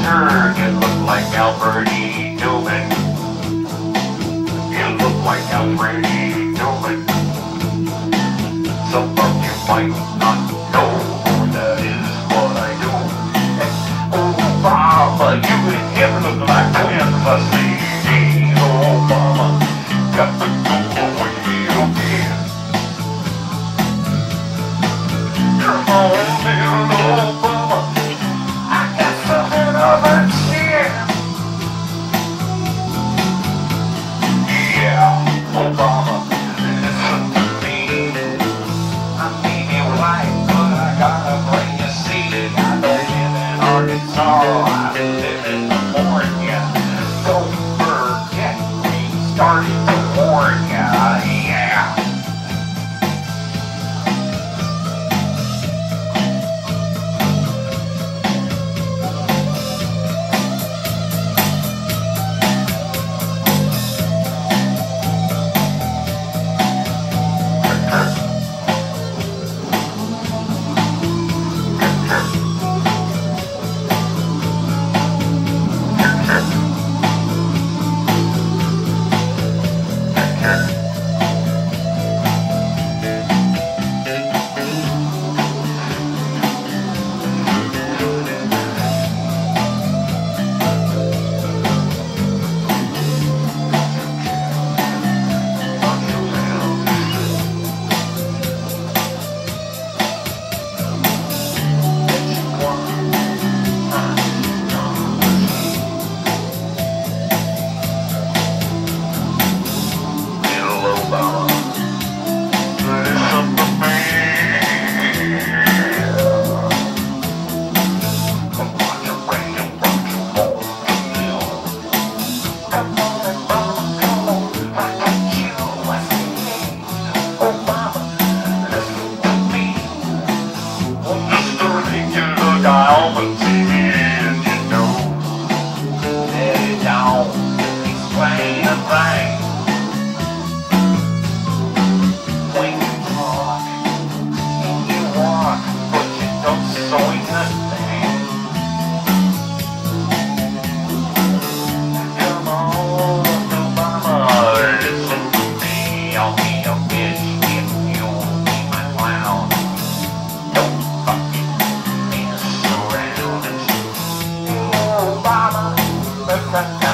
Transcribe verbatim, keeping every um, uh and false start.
picture, you look like Alfred E. Newman. You look like Alfred E. Newman. Some of you might not know who that is, but I do. Obama, you and him look like twins, I see. Obama, got to go away again. Come on, little Obama, I got something of a chin. Yeah, Obama, listen to me. I may be white, but I gotta bring you see. I don't live in Arkansas, I live in California. Don't forget we started to warn ya, yeah. On the T V and you know that it don't explain a thing. When you talk and you walk, but you don't swing a thing. Come on, Obama, listen to me. I'll be a bitch if you'll be my clown. Don't fucking Obama,